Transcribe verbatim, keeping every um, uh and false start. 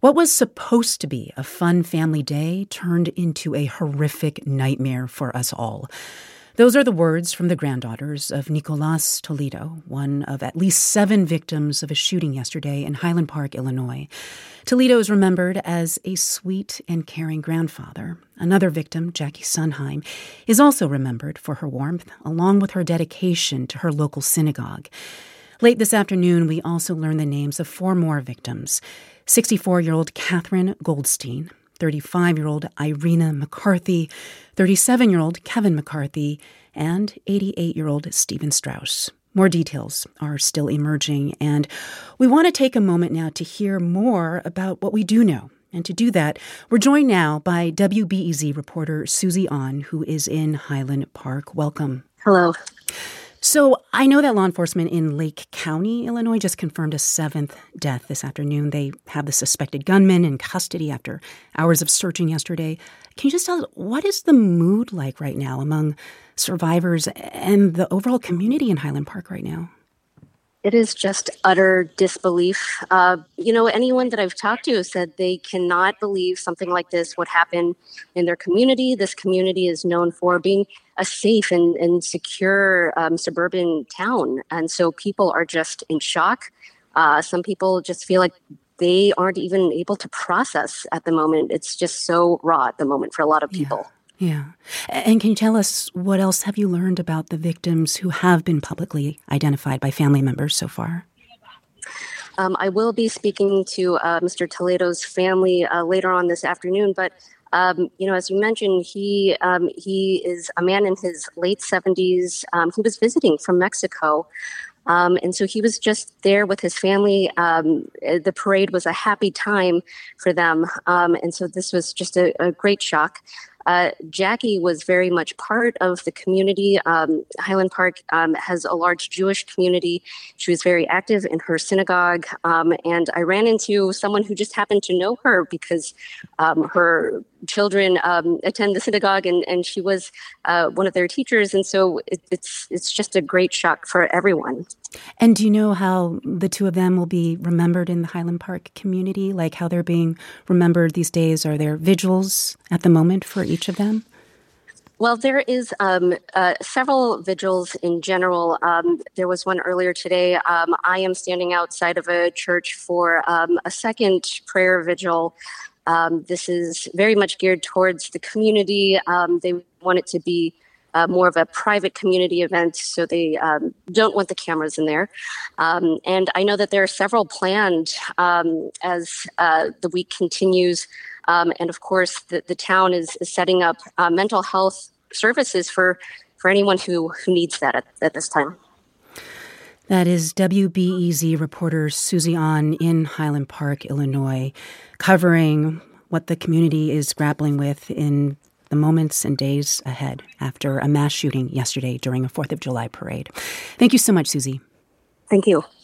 What was supposed to be a fun family day turned into a horrific nightmare for us all. Those are the words from the granddaughters of Nicolas Toledo, one of at least seven victims of a shooting yesterday in Highland Park, Illinois. Toledo is remembered as a sweet and caring grandfather. Another victim, Jackie Sunheim, is also remembered for her warmth, along with her dedication to her local synagogue. Late this afternoon, we also learned the names of four more victims. sixty-four-year-old Catherine Goldstein, thirty-five-year-old Irina McCarthy, thirty-seven-year-old Kevin McCarthy, and eighty-eight-year-old Stephen Strauss. More details are still emerging, and we want to take a moment now to hear more about what we do know. And to do that, we're joined now by W B E Z reporter Susie An, who is in Highland Park. Welcome. Hello. So I know that law enforcement in Lake County, Illinois, just confirmed a seventh death this afternoon. They have the suspected gunman in custody after hours of searching yesterday. Can you just tell us, what is the mood like right now among survivors and the overall community in Highland Park right now? It is just utter disbelief. Uh, you know, anyone that I've talked to said they cannot believe something like this would happen in their community. This community is known for being a safe and, and secure um, suburban town. And so people are just in shock. Uh, some people just feel like they aren't even able to process at the moment. It's just so raw at the moment for a lot of people. Yeah. Yeah. And can you tell us what else have you learned about the victims who have been publicly identified by family members so far? Um, I will be speaking to uh, Mister Toledo's family uh, later on this afternoon, but um, you know, as you mentioned, he um, he is a man in his late seventies. Um, he was visiting from Mexico. Um, and so he was just there with his family. Um, the parade was a happy time for them. Um, and so this was just a, a great shock. Uh, Jackie was very much part of the community. Um, Highland Park um, has a large Jewish community. She was very active in her synagogue. Um, and I ran into someone who just happened to know her because um, her children um, attend the synagogue, and, and she was uh, one of their teachers. And so it, it's it's just a great shock for everyone. And do you know how the two of them will be remembered in the Highland Park community? Like how they're being remembered these days? Are there vigils at the moment for each of them? Well, there is um, uh, several vigils in general. Um, there was one earlier today. Um, I am standing outside of a church for um, a second prayer vigil. Um, this is very much geared towards the community. Um, they want it to be Uh, more of a private community event, so they um, don't want the cameras in there. Um, and I know that there are several planned um, as uh, the week continues. Um, and of course, the, the town is, is setting up uh, mental health services for, for anyone who, who needs that at, at this time. That is W B E Z reporter Susie An in Highland Park, Illinois, covering what the community is grappling with in the moments and days ahead after a mass shooting yesterday during a fourth of July parade. Thank you so much, Susie. Thank you.